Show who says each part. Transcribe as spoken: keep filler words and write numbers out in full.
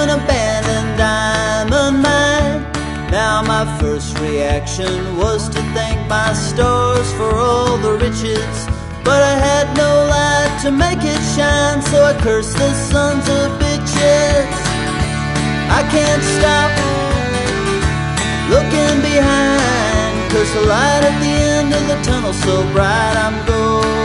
Speaker 1: an abandoned diamond mine. Now my first reaction was to thank my stars for all the riches, but I had no light to make it shine, so I cursed the sons of bitches. I can't stop looking behind, 'cause the light at the end of the tunnel's so bright I'm going.